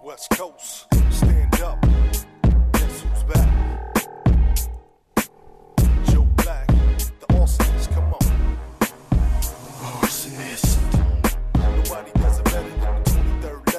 West Coast, stand up. Guess who's back? Joe Black, the awesomeness, come on. Awesomeness. Nobody does it better than the 23rd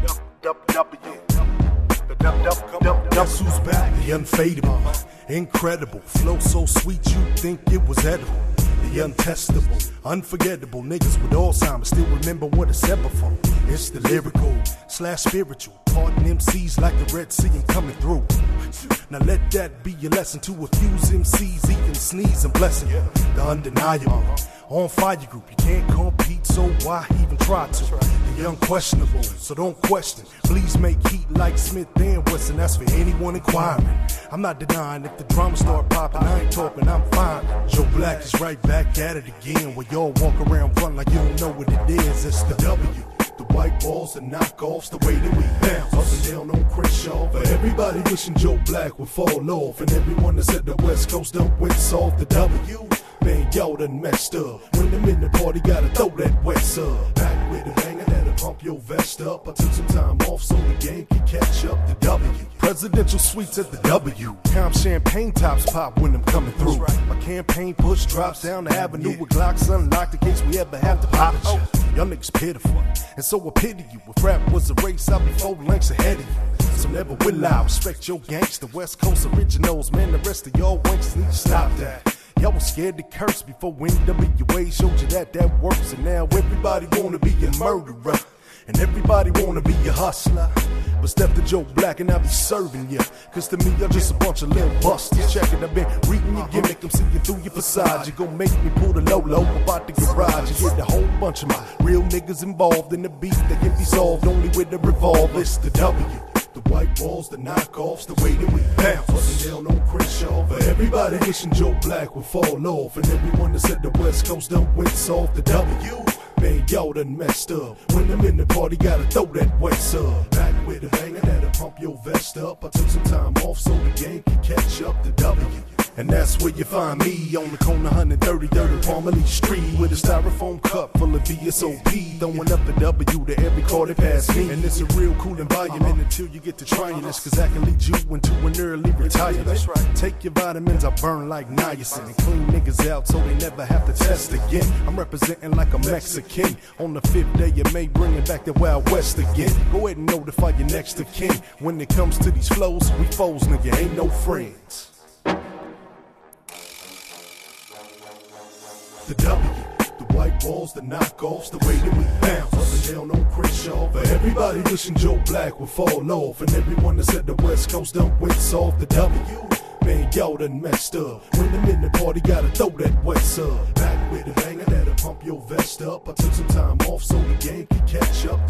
letter. Guess who's back? The unfadable, incredible, flow so sweet you'd think it was edible. The untestable, unforgettable niggas with Alzheimer's still remember what it's said before. It's the lyrical / spiritual, pardon MCs like the Red Sea and coming through. Now let that be your lesson to a few MCs, even sneeze and blessing. The undeniable, on fire group, you can't compete, so why even try to? The unquestionable, so don't question. Please make heat like Smith and Wesson, that's for anyone inquiring. I'm not denying if the drama start popping, I ain't talking, I'm fine. Joe Black is right back at it again, where y'all walk around front like you don't know what it is. It's the W. The white balls and knockoffs, the way that we bounce up and down on Crenshaw. For everybody wishing Joe Black would fall off, and everyone that said the West Coast don't win soft. The W, man, y'all done messed up. When them in the party, gotta throw that wet sub. Back with a banger that'll pump your vest up. I took some time off so the game can catch up. The W, presidential suites at the W. Calm champagne tops pop when I'm coming through. My campaign push drops down the avenue with Glocks unlocked in case we ever have to pop it. Y'all niggas pitiful, and so I pity you. If rap was a race, I'd be 4 lengths ahead of you. So never will I respect your gangster West Coast originals. Man, the rest of y'all wanks need to stop that. Y'all was scared to curse before NWA showed you that works. And now everybody wanna be a murderer, and everybody wanna be a hustler. But step to Joe Black and I'll be serving ya. Cause to me, you're just a bunch of little busters. Check it, I've been reading your gimmick, I'm seeing through your facade. You gon' make me pull the low about the garage. You get a whole bunch of my real niggas involved in the beef that can be solved only with a revolver. It's the W. The white balls, the knockoffs, the way that we bounce up and down on Crenshaw. For everybody wishing Joe Black would fall off, and everyone that said the West Coast don't win soft. The W, man, y'all done messed up. When I'm in the party, gotta throw that wet sub. Back with a banger that'll pump your vest up. I took some time off so the game can catch up. The W, and that's where you find me, on the corner 133rd Palmerly Street, with a styrofoam cup full of VSOP, throwing up the W to every car that pass me. And it's a real cool environment until you get to trying this, cause I can lead you into an early retirement. That's right. Take your vitamins, I burn like niacin, and clean niggas out so they never have to test again. I'm representing like a Mexican on the 5th day of May, bringing back the Wild West again. Go ahead and notify your next of kin. When it comes to these flows, we foes, nigga, ain't no friends. The W, the white balls, the knockoffs, the way that we bounce up and down on Crenshaw. For everybody wishing Joe Black would fall off, and everyone that said the West Coast don't win soft. The W, man, y'all done messed up. When I'm in the party, gotta throw that wet sub. Back with a banger that'll pump your vest up. I took some time off so the game can catch up.